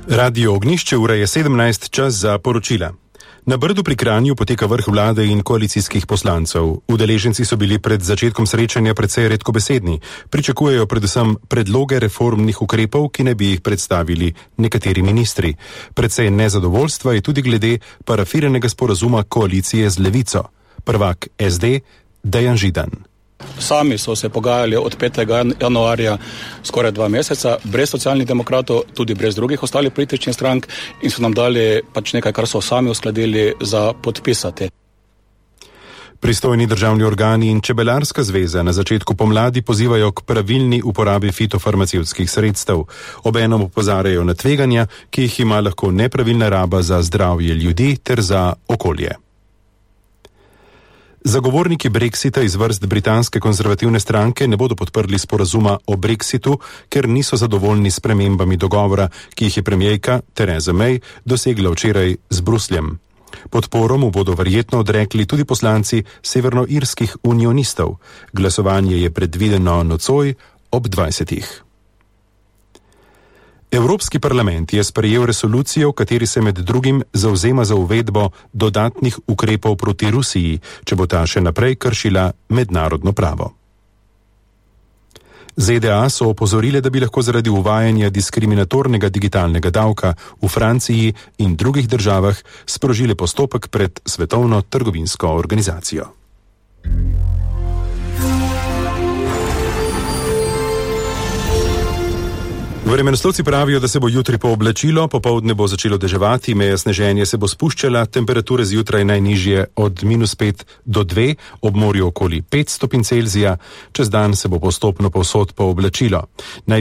Radio Ognjišče, ura je 17, čas za poročila. Na Brdu pri Kranju poteka vrh vlade in koalicijskih poslancev. Udeleženci so bili pred začetkom srečanja precej redkobesedni. Pričakujejo predvsem predloge reformnih ukrepov, ki ne bi jih predstavili nekateri ministri. Precej nezadovoljstva je tudi glede parafiranega sporazuma koalicije z Levico. Prvak SD Dejan Židan. Sami so se pogajali od 5. januarja skoraj 2 meseca, brez socialnih demokratov, tudi brez drugih ostalih političnih strank in so nam dali nekaj, kar so sami uskladili za podpisati. Pristojni državni organi in Čebelarska zveza na začetku pomladi pozivajo k pravilni uporabi fitofarmacevtskih sredstev. Obenem opozarjajo na tveganja, ki jih ima lahko nepravilna raba za zdravje ljudi ter za okolje. Zagovorniki Brexita iz vrst britanske konzervativne stranke ne bodo podprli sporazuma o Brexitu, ker niso zadovoljni s spremembami dogovora, ki jih je premierka Theresa May dosegla včeraj z Brusljem. Podporo mu bodo verjetno odrekli tudi poslanci severnoirskih unionistov. Glasovanje je predvideno nocoj ob 20. Evropski parlament je sprejel resolucijo, v kateri se med drugim zavzema za uvedbo dodatnih ukrepov proti Rusiji, če bo ta še naprej kršila mednarodno pravo. ZDA so opozorile, da bi lahko zaradi uvajanja diskriminatornega digitalnega davka v Franciji in drugih državah sprožile postopek pred Svetovno trgovinsko organizacijo. Vremenoslovci pravijo, da se bo jutri pooblačilo, popoldne bo začelo deževati, meja sneženja se bo spuščala, temperature zjutraj najnižje od -5 do 2, ob morju okoli 5 stopinj Celzija, čez dan se bo postopno povsod pooblačilo.